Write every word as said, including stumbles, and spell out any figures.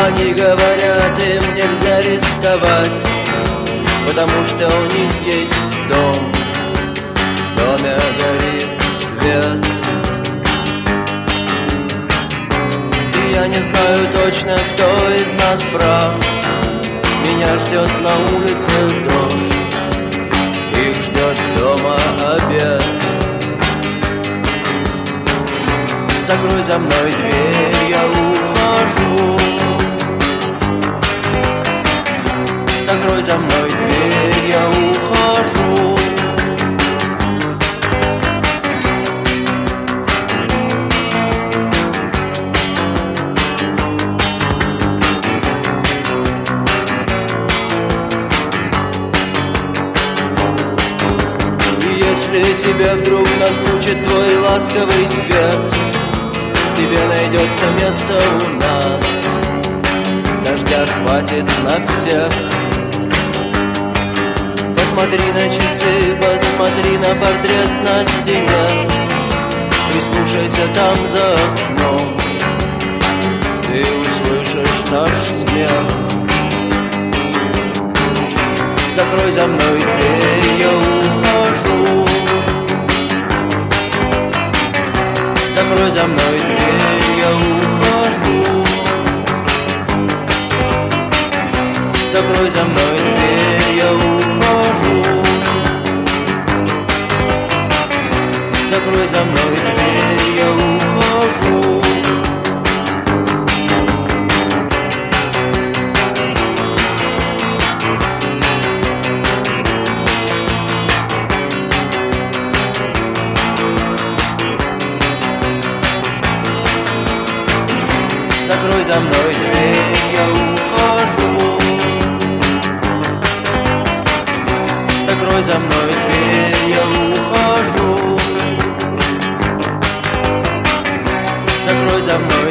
Они говорят, им нельзя рисковать, потому что у них есть дом. В доме горит свет. И я не знаю точно, кто из нас прав. Меня ждет на улице дождь, их ждет дома обед. Закрой за мной дверь, я ухожу. Закрой за мной дверь, я ухожу. Если тебе вдруг наскучит твой ласковый свет, тебе найдется место у нас. Дождя хватит на всех. Посмотри на часы, посмотри на портрет на стене. Прислушайся там за окном, ты услышишь наш смех. Закрой за мной дверь, я ухожу. Закрой за мной дверь, я ухожу. Закрой за мной дверь, я ухожу. Закрой за мной дверь, я ухожу. Закрой за мной дверь, я ухожу. Закрой за мной дверь, я ухожу. Закрой за мной